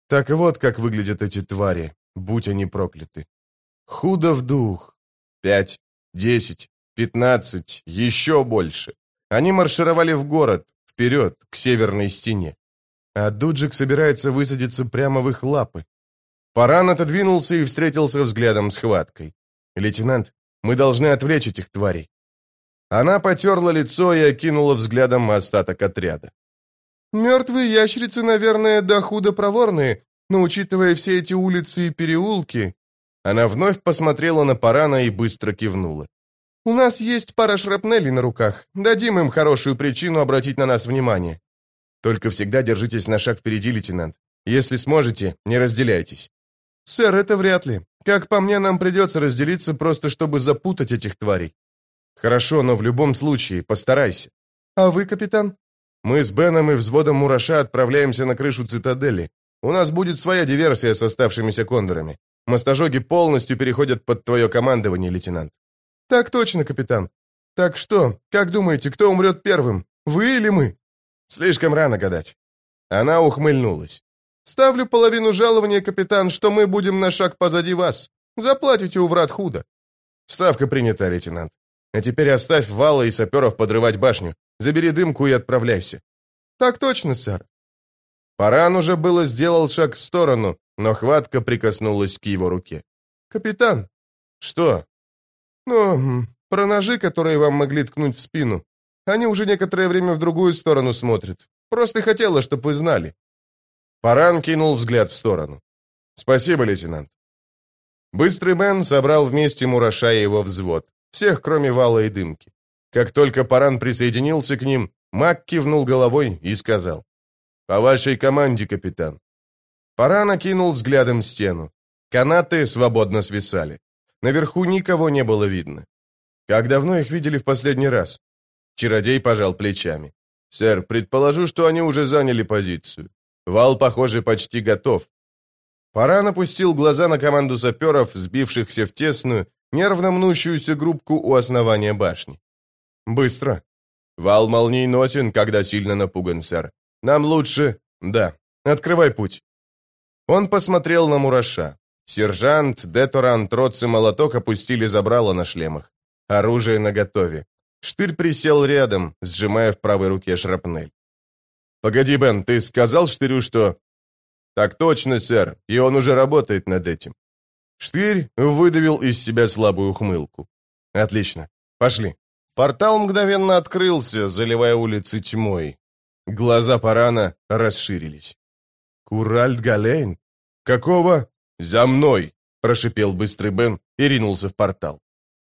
Так вот, как выглядят эти твари, будь они прокляты. Худо в дух. 5, 10, 15, еще больше. Они маршировали в город, вперед, к северной стене. А Дуджик собирается высадиться прямо в их лапы. Паран отодвинулся и встретился взглядом с Хваткой. «Лейтенант, мы должны отвлечь этих тварей». Она потерла лицо и окинула взглядом остаток отряда. «Мертвые ящерицы, наверное, да худо проворные, но, учитывая все эти улицы и переулки...» Она вновь посмотрела на Парана и быстро кивнула. «У нас есть пара шрапнелей на руках. Дадим им хорошую причину обратить на нас внимание. Только всегда держитесь на шаг впереди, лейтенант. Если сможете, не разделяйтесь». «Сэр, это вряд ли. Как по мне, нам придется разделиться просто, чтобы запутать этих тварей». «Хорошо, но в любом случае, постарайся». «А вы, капитан?» «Мы с Беном и взводом Мураша отправляемся на крышу цитадели. У нас будет своя диверсия с оставшимися кондорами. Мостожоги полностью переходят под твое командование, лейтенант». «Так точно, капитан. Так что, как думаете, кто умрет первым, вы или мы?» «Слишком рано гадать». Она ухмыльнулась. «Ставлю половину жалования, капитан, что мы будем на шаг позади вас. Заплатите у врат худо». «Ставка принята, лейтенант. А теперь оставь Вала и саперов подрывать башню. Забери дымку и отправляйся». «Так точно, сэр». Паран уже было сделал шаг в сторону, но Хватка прикоснулась к его руке. «Капитан». «Что?» «Ну, про ножи, которые вам могли ткнуть в спину. Они уже некоторое время в другую сторону смотрят. Просто хотела, чтобы вы знали». Паран кинул взгляд в сторону. «Спасибо, лейтенант». Быстрый Бен собрал вместе Мураша и его взвод. Всех, кроме Вала и Дымки. Как только Паран присоединился к ним, Мак кивнул головой и сказал: «По вашей команде, капитан». Паран окинул взглядом стену. Канаты свободно свисали. Наверху никого не было видно. «Как давно их видели в последний раз?» Чародей пожал плечами. «Сэр, предположу, что они уже заняли позицию. Вал, похоже, почти готов». Паран опустил глаза на команду саперов, сбившихся в тесную, нервно мнущуюся группку у основания башни. «Быстро. Вал молниеносен, когда сильно напуган, сэр. Нам лучше... Да, открывай путь». Он посмотрел на Мураша. Сержант, Деторан, Троц и Молоток опустили забрало на шлемах. Оружие наготове. Штырь присел рядом, сжимая в правой руке шрапнель. «Погоди, Бен, ты сказал Штырю, что...» «Так точно, сэр, и он уже работает над этим». Штырь выдавил из себя слабую ухмылку. «Отлично. Пошли». Портал мгновенно открылся, заливая улицы тьмой. Глаза Парана расширились. «Куральд Галейн? Какого?» «За мной!» – прошипел быстрый Бен и ринулся в портал.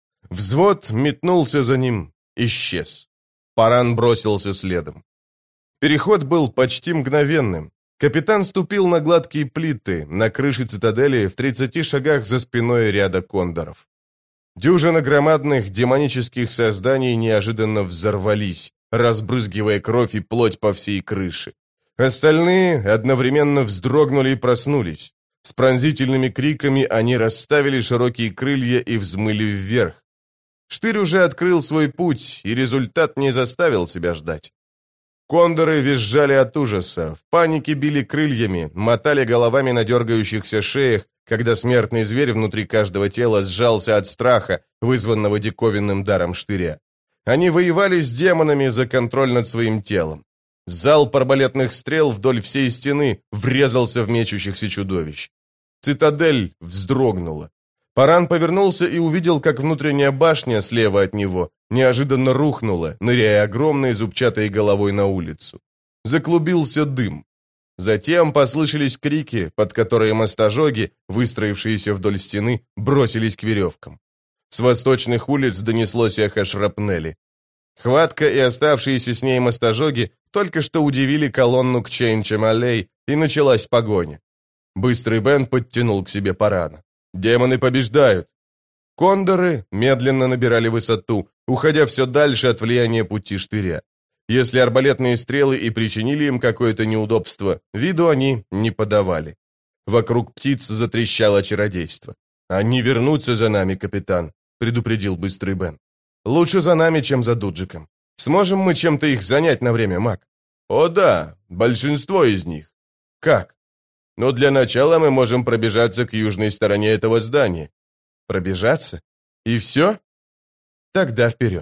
Взвод метнулся за ним, исчез. Паран бросился следом. Переход был почти мгновенным. Капитан ступил на гладкие плиты, на крыше цитадели в 30 шагах за спиной ряда кондоров. Дюжина громадных демонических созданий неожиданно взорвались, разбрызгивая кровь и плоть по всей крыше. Остальные одновременно вздрогнули и проснулись. С пронзительными криками они расставили широкие крылья и взмыли вверх. Штырь уже открыл свой путь, и результат не заставил себя ждать. Кондоры визжали от ужаса, в панике били крыльями, мотали головами на дергающихся шеях, когда смертный зверь внутри каждого тела сжался от страха, вызванного диковинным даром Штыря. Они воевали с демонами за контроль над своим телом. Залп арбалетных стрел вдоль всей стены врезался в мечущихся чудовищ. Цитадель вздрогнула. Паран повернулся и увидел, как внутренняя башня слева от него неожиданно рухнула, ныряя огромной зубчатой головой на улицу. Заклубился дым. Затем послышались крики, под которые мостожоги, выстроившиеся вдоль стены, бросились к веревкам. С восточных улиц донеслось эхо шрапнели. Хватка и оставшиеся с ней мостожоги только что удивили колонну к Чейн-Чамалей, и началась погоня. Быстрый Бен подтянул к себе Парана. «Демоны побеждают!» Кондоры медленно набирали высоту, уходя все дальше от влияния пути Штыря. Если арбалетные стрелы и причинили им какое-то неудобство, виду они не подавали. Вокруг птиц затрещало чародейство. «Они вернутся за нами, капитан», — предупредил быстрый Бен. «Лучше за нами, чем за Дуджиком. Сможем мы чем-то их занять на время, маг?» «О да, большинство из них». «Как?» Но для начала мы можем пробежаться к южной стороне этого здания». «Пробежаться? И все? Тогда вперед».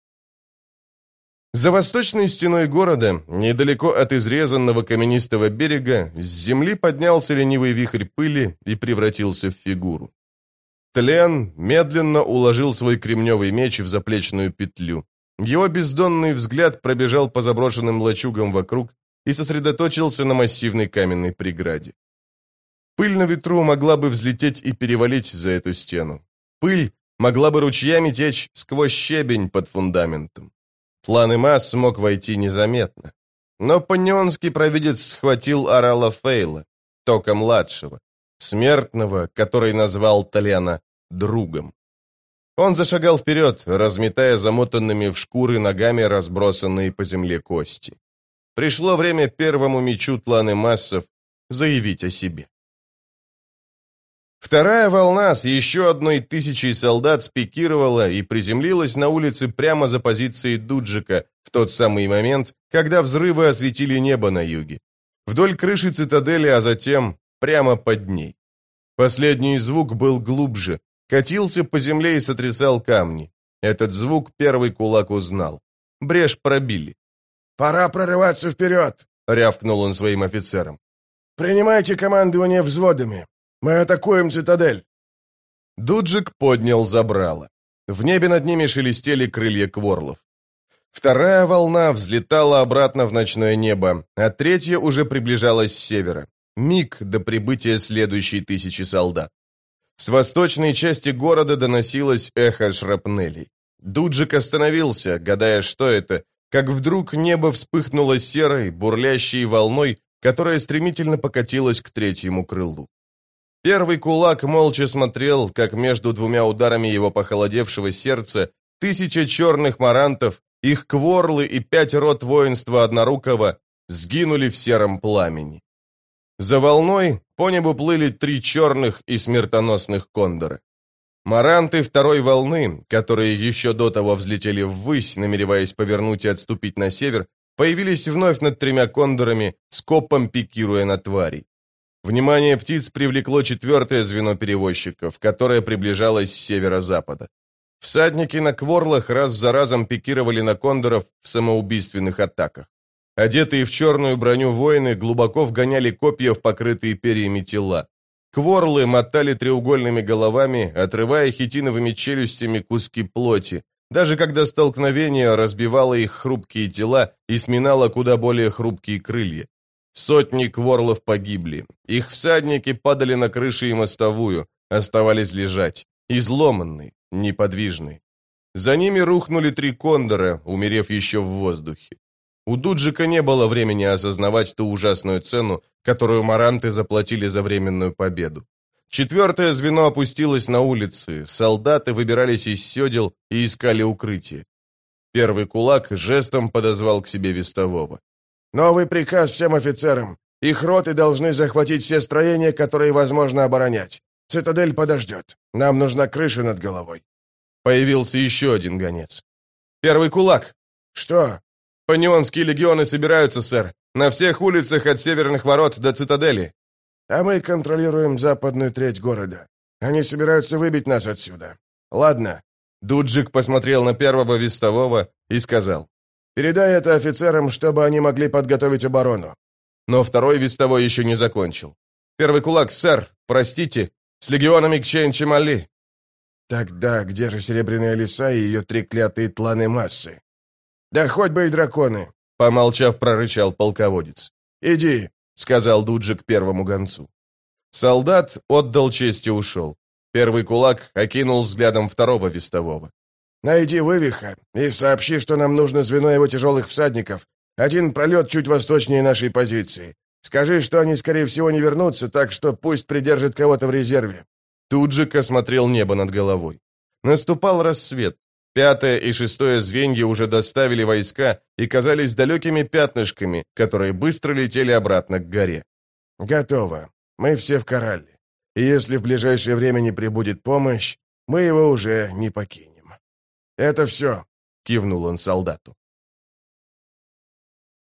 За восточной стеной города, недалеко от изрезанного каменистого берега, с земли поднялся ленивый вихрь пыли и превратился в фигуру. Тлен медленно уложил свой кремневый меч в заплечную петлю. Его бездонный взгляд пробежал по заброшенным лачугам вокруг и сосредоточился на массивной каменной преграде. Пыль на ветру могла бы взлететь и перевалить за эту стену. Пыль могла бы ручьями течь сквозь щебень под фундаментом. Тлан-и-Мас смог войти незаметно. Но панионский провидец схватил Арала Фейла, Тока-младшего, смертного, который назвал Тлена другом. Он зашагал вперед, разметая замотанными в шкуры ногами разбросанные по земле кости. Пришло время первому мечу Тлан-и-Массов заявить о себе. Вторая волна с еще 1000 солдат спикировала и приземлилась на улице прямо за позицией Дуджика в тот самый момент, когда взрывы осветили небо на юге. Вдоль крыши цитадели, а затем прямо под ней. Последний звук был глубже, катился по земле и сотрясал камни. Этот звук первый кулак узнал. Брешь пробили. «Пора прорываться вперед!» — рявкнул он своим офицерам. «Принимайте командование взводами. Мы атакуем цитадель!» Дуджик поднял забрало. В небе над ними шелестели крылья кворлов. Вторая волна взлетала обратно в ночное небо, а третья уже приближалась с севера. Миг до прибытия следующей 1000 солдат. С восточной части города доносилось эхо шрапнелей. Дуджик остановился, гадая, что это, как вдруг небо вспыхнуло серой, бурлящей волной, которая стремительно покатилась к третьему крылу. Первый кулак молча смотрел, как между двумя ударами его похолодевшего сердца 1000 черных марантов, их кворлы и 5 рот воинства Однорукого сгинули в сером пламени. За волной по небу плыли 3 черных и смертоносных кондора. Маранты второй волны, которые еще до того взлетели ввысь, намереваясь повернуть и отступить на север, появились вновь над 3 кондорами, скопом пикируя на тварей. Внимание птиц привлекло 4-е звено перевозчиков, которое приближалось с северо-запада. Всадники на кворлах раз за разом пикировали на кондоров в самоубийственных атаках. Одетые в черную броню воины глубоко вгоняли копья в покрытые перьями тела. Кворлы мотали треугольными головами, отрывая хитиновыми челюстями куски плоти, даже когда столкновение разбивало их хрупкие тела и сминало куда более хрупкие крылья. Сотни кворлов погибли. Их всадники падали на крыши и мостовую, оставались лежать, изломанные, неподвижные. За ними рухнули 3 кондора, умерев еще в воздухе. У Дуджика не было времени осознавать ту ужасную цену, которую маранты заплатили за временную победу. 4-е звено опустилось на улицы, солдаты выбирались из седел и искали укрытие. Первый кулак жестом подозвал к себе вестового. «Новый приказ всем офицерам. Их роты должны захватить все строения, которые возможно оборонять. Цитадель подождет. Нам нужна крыша над головой». Появился еще один гонец. «Первый кулак!» «Что?» «Панионские легионы собираются, сэр, на всех улицах от северных ворот до цитадели». «А мы контролируем западную треть города. Они собираются выбить нас отсюда. Ладно». Дуджик посмотрел на первого вестового и сказал. «Передай это офицерам, чтобы они могли подготовить оборону». Но второй вестовой еще не закончил. «Первый кулак, сэр, простите, с легионами Кчейн-Чемали». «Тогда где же Серебряная Лиса и ее 3 клятые Тлан-и-Массы?» «Да хоть бы и драконы», — помолчав, прорычал полководец. «Иди», — сказал Дуджик первому гонцу. Солдат отдал честь и ушел. Первый кулак окинул взглядом второго вестового. «Найди Вывиха и сообщи, что нам нужно звено его тяжелых всадников. Один пролет чуть восточнее нашей позиции. Скажи, что они, скорее всего, не вернутся, так что пусть придержит кого-то в резерве». Туджик осмотрел небо над головой. Наступал рассвет. 5-е и 6-е звенья уже доставили войска и казались далекими пятнышками, которые быстро летели обратно к горе. «Готово. Мы все в Коралле. И если в ближайшее время не прибудет помощь, мы его уже не покинем». «Это все», — кивнул он солдату.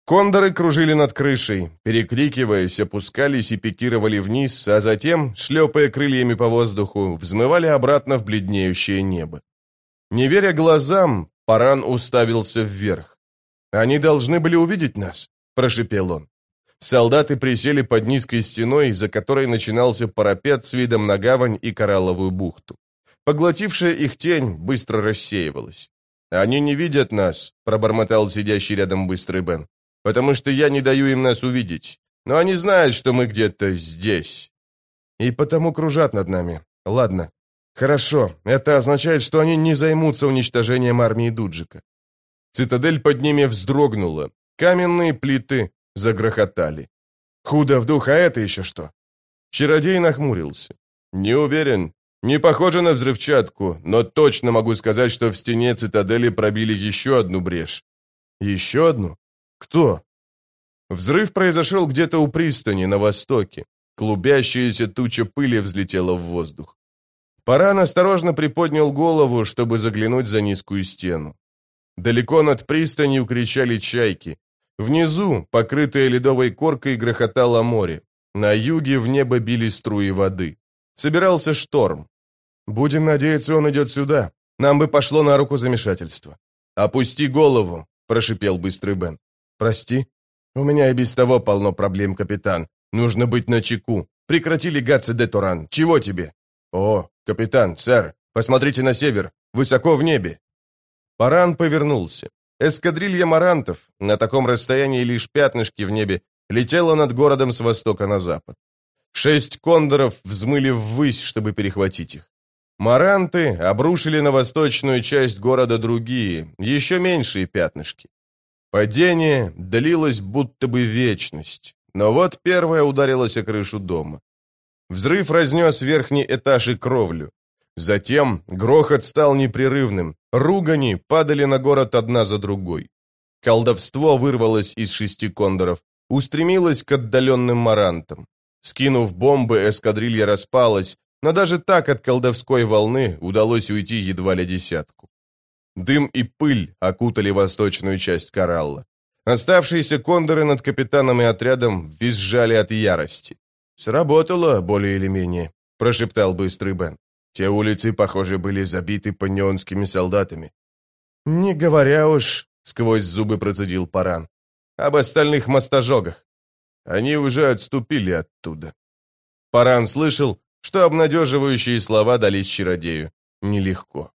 Кондоры кружили над крышей, перекрикиваясь, опускались и пикировали вниз, а затем, шлепая крыльями по воздуху, взмывали обратно в бледнеющее небо. Не веря глазам, Паран уставился вверх. «Они должны были увидеть нас», — прошипел он. Солдаты присели под низкой стеной, за которой начинался парапет с видом на гавань и коралловую бухту. Поглотившая их тень быстро рассеивалась. «Они не видят нас», — пробормотал сидящий рядом Быстрый Бен, «потому что я не даю им нас увидеть. Но они знают, что мы где-то здесь. И потому кружат над нами. Ладно. Хорошо. Это означает, что они не займутся уничтожением армии Дуджика». Цитадель под ними вздрогнула. Каменные плиты загрохотали. «Худо в дух, а это еще что?» Чародей нахмурился. «Не уверен. Не похоже на взрывчатку, но точно могу сказать, что в стене цитадели пробили еще одну брешь». «Еще одну? Кто?» Взрыв произошел где-то у пристани, на востоке. Клубящаяся туча пыли взлетела в воздух. Паран осторожно приподнял голову, чтобы заглянуть за низкую стену. Далеко над пристанью кричали чайки. Внизу, покрытое ледовой коркой, грохотало море. На юге в небо били струи воды. Собирался шторм. «Будем надеяться, он идет сюда. Нам бы пошло на руку замешательство». «Опусти голову», — прошипел Быстрый Бен. «Прости. У меня и без того полно проблем, капитан. Нужно быть начеку. Прекрати легаться, де Туран. Чего тебе?» «О, капитан, сэр, посмотрите на север. Высоко в небе». Паран повернулся. Эскадрилья марантов, на таком расстоянии лишь пятнышки в небе, летела над городом с востока на запад. 6 кондоров взмыли ввысь, чтобы перехватить их. Маранты обрушили на восточную часть города другие, еще меньшие пятнышки. Падение длилось будто бы вечность, но вот первое ударилось о крышу дома. Взрыв разнес верхний этаж и кровлю. Затем грохот стал непрерывным, ругани падали на город одна за другой. Колдовство вырвалось из 6 кондоров, устремилось к отдаленным марантам. Скинув бомбы, эскадрилья распалась, но даже так от колдовской волны удалось уйти едва ли десятку. Дым и пыль окутали восточную часть коралла. Оставшиеся кондоры над капитаном и отрядом визжали от ярости. «Сработало, более или менее», — прошептал Быстрый Бен. «Те улицы, похоже, были забиты панионскими солдатами». «Не говоря уж», — сквозь зубы процедил Паран, — «об остальных мостожогах. Они уже отступили оттуда». Паран слышал, что обнадеживающие слова дались чародею нелегко.